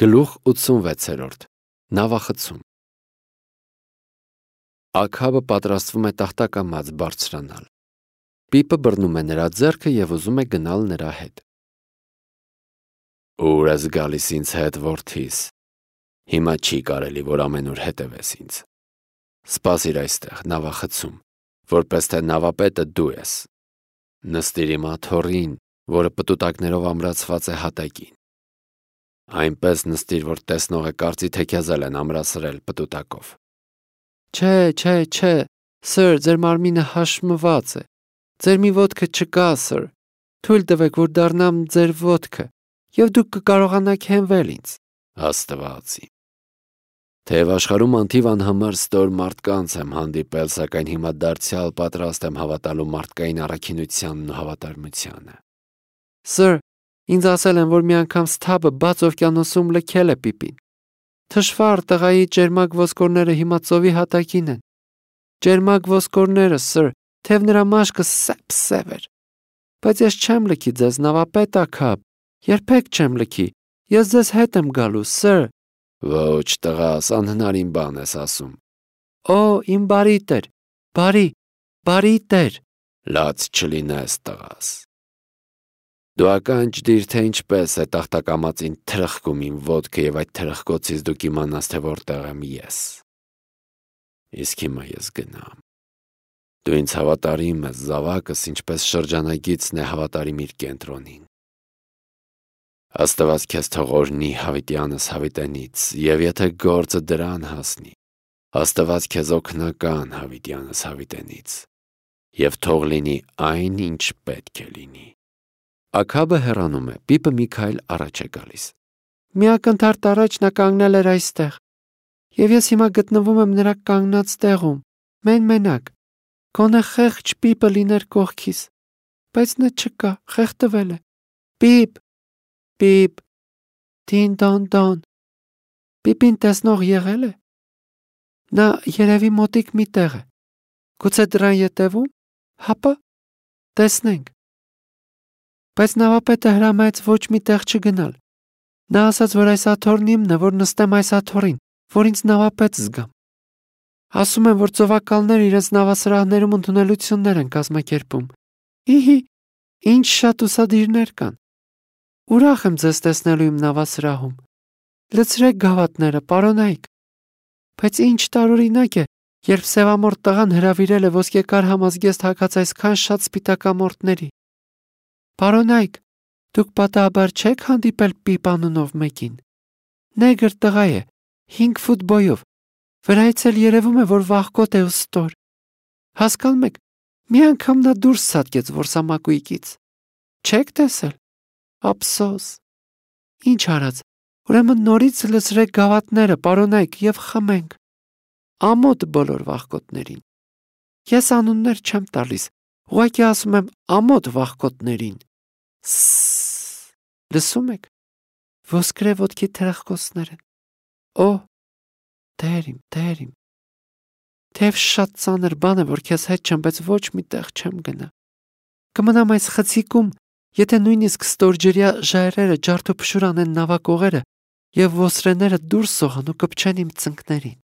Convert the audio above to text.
Գլուխ 86 Նավախցում Աքաբը պատրաստվում է տախտակամած բարձրանալ։ Պիպը բռնում է նրա ձեռքը և ուզում է գնալ նրա հետ։ Ուր ես գալիս ինձ հետ, որդիս։ Հիմա չի կարելի, որ ամենուր հետևես ինձ։ Սպասիր այստեղ, նավախցում, որպես թե նավապետը դու ես։ Նստիր իմ աթոռին, որը պտուտակներով ամրացված է հատակին։ Այնպես նստիր, որ տեսնողը կարծի, թե քեզ են ամրացրել պտուտակով։ Չէ, սըր, ձեր մարմինը հաշմված է։ Ձեր մի ոտքը չկա, սըր։ Թույլ տվեք, որ դառնամ ձեր ոտքը, և դուք կկարողանաք հենվել ինձ։ Աստվածի։ Թեև աշխարհում անթիվ անհամար ստոր մարդկանց եմ հանդիպել, սակայն հիմա դարձյալ պատրաստ եմ հավատալու մարդկային առաքինությանն ու հավատարմությանը։ Սըր, ինձ ասել են, որ մի անգամ Սթաբը բաց օվկիանոսում լքել է Պիպին։ Թշվառ տղայի ճերմակ ոսկորները հիմա ծովի հատակին են։ Ճերմակ ոսկորները, սըր, թեև նրա մաշկը սև էր։ Բայց ես չեմ լքի ձեզ, նավապետ Աքաբ, երբեք չեմ լքի։ Ես ձեզ հետ եմ գալու, սըր։ Ոչ, տղաս, անհնարին բան ես ասում։ Օ, իմ բարի տեր, բարի տեր։ Լաց չլինես, տղաս։ Դու ականջդիր, թե ինչպես է տախտակամածին թրխկում իմ ոտքը և այդ թրխկոցից դու կիմանաս, թե որտեղ եմ ես։ Իսկ հիմա ես գնամ։ Դու ինձ հավատարիմ ես, զավակս, ինչպես շրջանագիծն է հավատարիմ իր կենտրոնին։ Աստված քեզ թող օրհնի հավիտյանս հավիտենից, և եթե գործը դրան հասնի, Աստված քեզ օգնական հավիտյանս հավիտենից, և թող լինի այն, ինչ պետք է լինի։ Աքաբը հեռանում է, Պիպը մի քայլ առաջ է գալիս։ Մի ակնթարթ առաջ նա կանգնել էր այստեղ, և ես հիմա գտնվում եմ նրա կանգնած տեղում, մենակ։ Գոնե խեղճ Պիպը լիներ կողքիս, բայց նա չկա, խեղդվել է։ Պիպ, դին-դոն։ Պիպին տեսնող եղել է։ Նա երևի մոտիկ մի տեղ է։ Գուցե դռան ետևում, հապա տեսնենք։ Բայց նավապետը հրամայեց ոչ մի տեղ չգնալ։ Նա ասաց, որ այս աթոռն իմն է, որ նստեմ այս աթոռին, որ ինձ նավապետ զգամ։ Ասում են, որ ծովակալները իրենց նավասրահներում ընդունելություններ են կազմակերպում։ Իհի, ինչ շատ ուսադիրներ կան։ Ուրախ եմ ձեզ տեսնելու իմ նավասրահում։ Լցրեք գավաթները, պարոնայք։ Բայց ինչ տարօրինակ է, երբ սևամորթ տղան հրավիրել է ոսկեկար համազգեստ հագած այսքան շատ սպիտակամորթների։ Պարոնայք, դուք պատահաբար չեք հանդիպել Պիպ անունով մեկին։ Նեգր տղա է, 5 ֆուտ բոյով, վրայից էլ երևում է, որ վախկոտ է ու ստոր։ Հասկանում եք, մի անգամ նա դուրս ցատկեց որսամակույկից։ Չեք տեսել։ Ափսոս։ Ինչ արած, ուրեմն նորից լցրեք գավաթները, պարոնայք, և խմենք։ Ամոթ բոլոր վախկոտներին։ Ես անուններ չեմ տալիս, ուղղակի ասում եմ ամոթ վախկոտներին։ Լսում եք։ Ոսկրե ոտքի թրխկոցներ են։ Օ, Տեր իմ։ Թեև շատ ծանր բան է, որ քեզ հետ չեմ, բայց ոչ մի տեղ չեմ գնա։ Կմնամ այս խցիկում, եթե նույնիսկ ստորջրյա ժայռերը ջարդուփշուր անեն նավակողերը և ոսրեները դուրս սողան ու կպչեն իմ ծնկներին։